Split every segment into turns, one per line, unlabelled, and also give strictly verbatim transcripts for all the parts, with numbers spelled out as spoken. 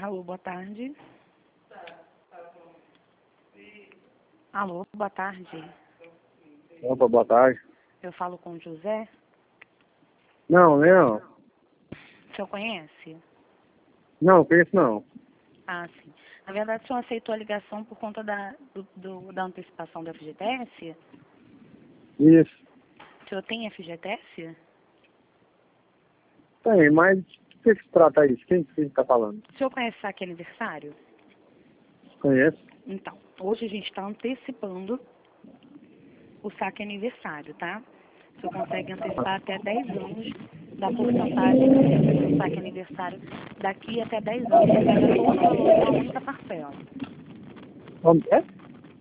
Alô, boa tarde. Alô, boa tarde.
Opa, boa tarde.
Eu falo com o José.
Não, não.
O senhor conhece?
Não, conheço não.
Ah, sim. Na verdade, o senhor aceitou a ligação por conta da, do, do- da antecipação do F G T S?
Isso.
O senhor tem F G T S?
Tem, mas o que se trata isso? Quem que está falando?
O senhor conhece saque aniversário?
Conheço.
Então, hoje a gente está antecipando o saque aniversário, tá? O senhor consegue antecipar até dez anos da porcentagem do seu saque aniversário. Daqui até dez anos, você pega todo o valor em uma única parcela.
Como que é?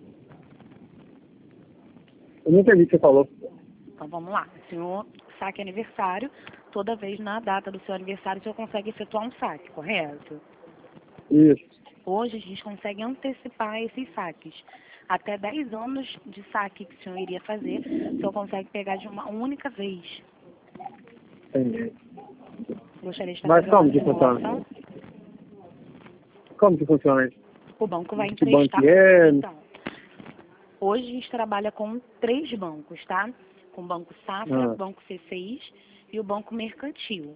Eu não entendi o que você falou.
Então, vamos lá. O senhor saque aniversário, toda vez na data do seu aniversário, o senhor consegue efetuar um saque, correto?
Isso.
Hoje a gente consegue antecipar esses saques. Até dez anos de saque que o senhor iria fazer, o senhor consegue pegar de uma única vez.
Entendi.
Gostaria de estar
Mas
fazendo
como
uma
que funciona?
simulação?
Como que funciona isso?
O banco vai
Que banco
emprestar.
que é?
Então, hoje a gente trabalha com três bancos, tá? Com o Banco Safra,
Ah,
Banco C C I S e o Banco Mercantil.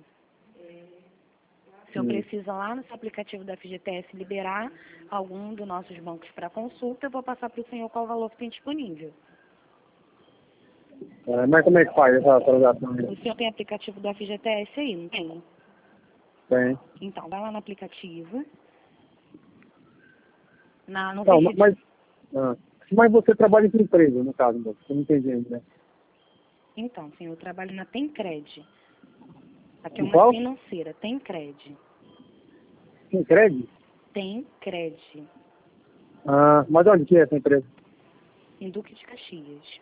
O senhor
hum.
precisa lá no seu aplicativo da F G T S liberar algum dos nossos bancos para consulta, eu vou passar para o senhor qual o valor que tem disponível.
É, mas como é que faz essa transação aí?
O senhor tem aplicativo do F G T S aí, não tem?
Tem.
Então, vai lá no aplicativo. Na, no
Não,
vídeo.
mas, ah, mas você trabalha em empresa, no caso, moço. Eu não entendi ainda, né?
Então, senhor, eu trabalho na Tencred. Aqui é
Em
uma
qual?
financeira, Tencred.
Em crédito?
Tencred,
Ah, mas onde que é essa empresa?
em Duque de Caxias.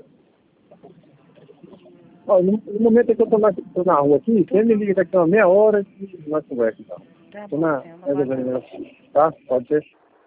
Ó, no, no momento que eu tô na, tô na rua aqui, você me liga daqui a uma meia hora e nós conversamos, então.
Tá
Tô
bom,
na...
senhor. Uma boa tarde.
Tá? Pode ser?